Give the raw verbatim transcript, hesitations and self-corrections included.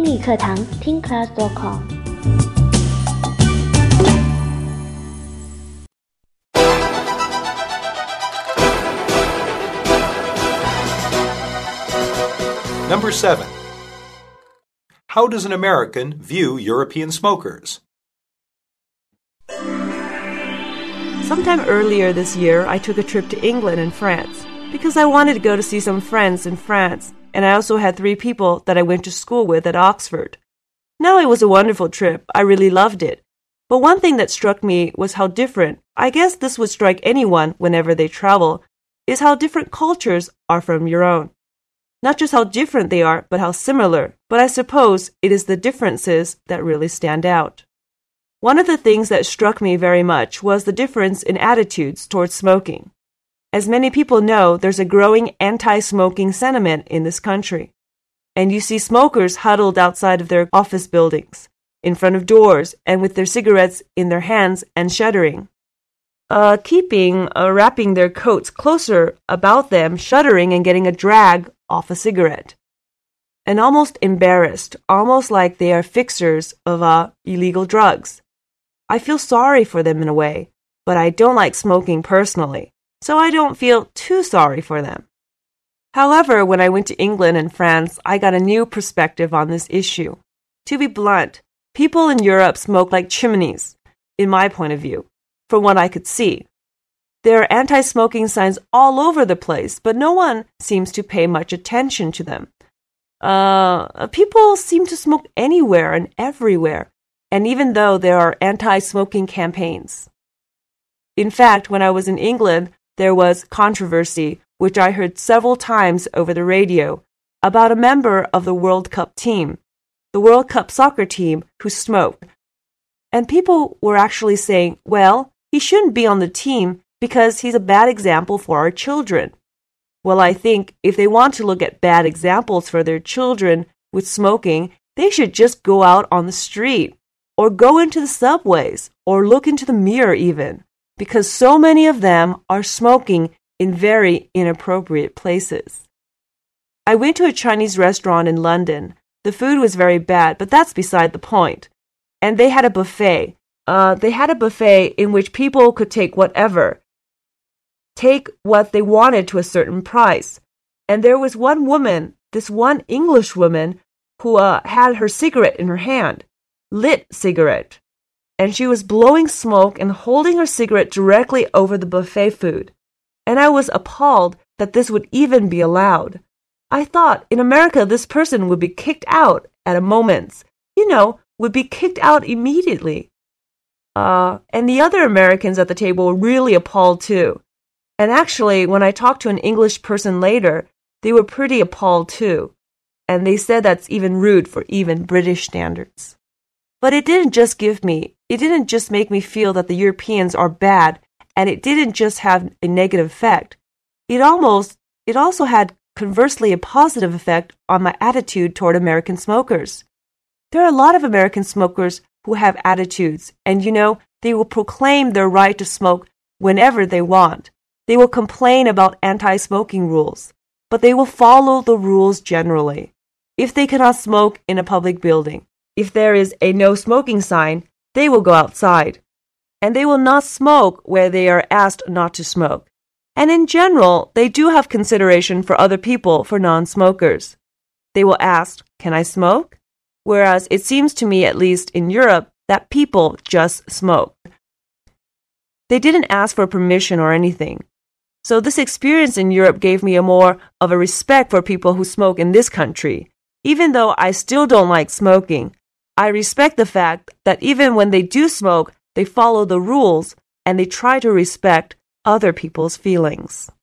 英语课堂听 class dot com。 Number seven. How does an American view European smokers? Sometime earlier this year, I took a trip to England and France because I wanted to go to see some friends in France, and I also had three people that I went to school with at Oxford. Now, it was a wonderful trip. I really loved it. But one thing that struck me was how different, I guess this would strike anyone whenever they travel, is how different cultures are from your own. Not just how different they are, but how similar. But I suppose it is the differences that really stand out. One of the things that struck me very much was the difference in attitudes towards smoking. As many people know, there's a growing anti-smoking sentiment in this country. And you see smokers huddled outside of their office buildings, in front of doors, and with their cigarettes in their hands and shuddering. Uh, keeping, uh, wrapping their coats closer about them, shuddering and getting a drag off a cigarette. And almost embarrassed, almost like they are fixers of uh, illegal drugs. I feel sorry for them in a way, but I don't like smoking personally, so I don't feel too sorry for them. However, when I went to England and France, I got a new perspective on this issue. To be blunt, people in Europe smoke like chimneys, in my point of view, from what I could see. There are anti-smoking signs all over the place, but no one seems to pay much attention to them. Uh, people seem to smoke anywhere and everywhere, and even though there are anti-smoking campaigns. In fact, when I was in England, there was controversy, which I heard several times over the radio, about a member of the World Cup team, the World Cup soccer team, who smoked. And people were actually saying, well, he shouldn't be on the team because he's a bad example for our children. Well, I think if they want to look at bad examples for their children with smoking, they should just go out on the street, or go into the subways, or look into the mirror even, because so many of them are smoking in very inappropriate places. I went to a Chinese restaurant in London. The food was very bad, but that's beside the point. And they had a buffet. Uh, they had a buffet in which people could take whatever, take what they wanted to a certain price. And there was one woman, this one English woman, who uh, had her cigarette in her hand, lit cigarette. And she was blowing smoke and holding her cigarette directly over the buffet food. And I was appalled that this would even be allowed. I thought in America this person would be kicked out at a moment's, you know, would be kicked out immediately. Uh, and the other Americans at the table were really appalled too. And actually, when I talked to an English person later, they were pretty appalled too. And they said that's even rude for even British standards. But it didn't just give me, it didn't just make me feel that the Europeans are bad, and it didn't just have a negative effect. It almost, it also had conversely a positive effect on my attitude toward American smokers. There are a lot of American smokers who have attitudes, and you know, they will proclaim their right to smoke whenever they want. They will complain about anti-smoking rules, but they will follow the rules generally. If they cannot smoke in a public building, if there is a no smoking sign, they will go outside. And they will not smoke where they are asked not to smoke. And in general, they do have consideration for other people for non-smokers. They will ask, can I smoke? Whereas it seems to me, at least in Europe, that people just smoke. They didn't ask for permission or anything. So this experience in Europe gave me a more of a respect for people who smoke in this country. Even though I still don't like smoking, I respect the fact that even when they do smoke, they follow the rules and they try to respect other people's feelings.